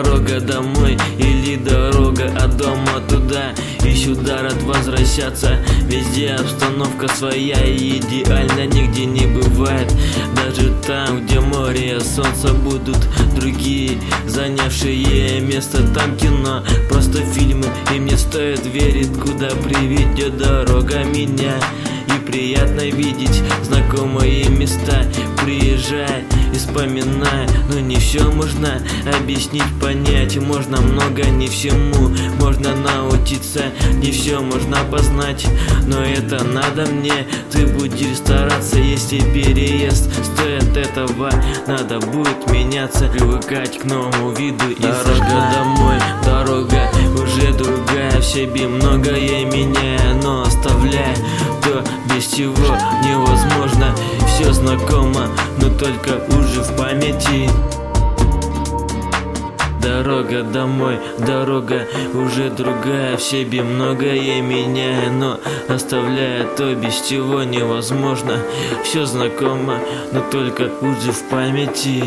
Дорога домой или дорога от дома туда. Ищу дар от возвращаться. Везде обстановка своя и идеально нигде не бывает. Даже там, где море и солнце, будут другие, занявшие место. Там кино, просто фильмы, и мне стоит верить, куда приведет дорога меня. И приятно видеть знакомые места. Приезжай и вспоминай, но не все можно объяснить, понять. Можно много, не всему можно научиться, не все можно познать. Но это надо мне, ты будешь стараться. Если переезд стоит этого, надо будет меняться, привыкать к новому виду. И дорога домой, дорога уже другая. В себе многое меняя, но оставляя то, без чего невозможно. Все знакомо, но только уже в памяти. Дорога домой, дорога уже другая. В себе многое меняя, но оставляя то, без чего невозможно. Все знакомо, но только уже в памяти.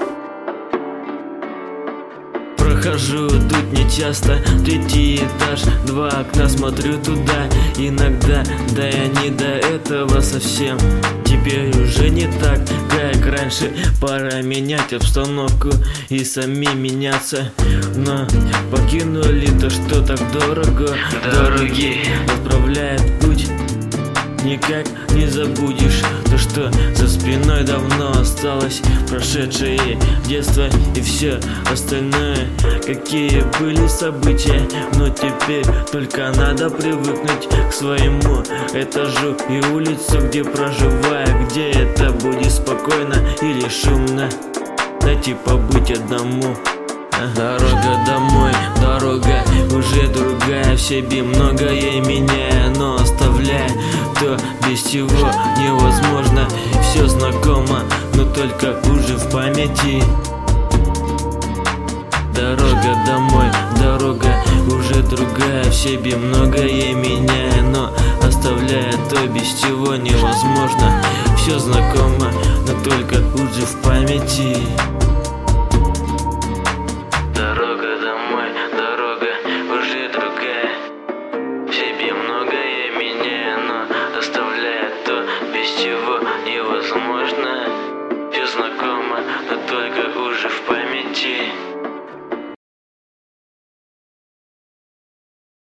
Прохожу тут нечасто, 3-й этаж, 2 окна, смотрю туда. Иногда, да я не до этого совсем. Теперь уже не так, как раньше. Пора менять обстановку и самим меняться. Но покинули то, что так дорого. Дороги отправляет путь. Никак не забудешь то, что за спиной давно осталось. Прошедшее детство и все остальное. Какие были события, но теперь только надо привыкнуть к своему этажу и улицу, где проживаю. Где это будет спокойно или шумно, дайте побыть одному. Дорога домой, дорога уже другая. В себе многое меняя, но оставляя то, без чего невозможно. Все знакомо, но только уже в памяти. Дорога домой, дорога уже другая. В себе многое меняя, но оставляя то, без чего невозможно. Все знакомо, но только уже в памяти.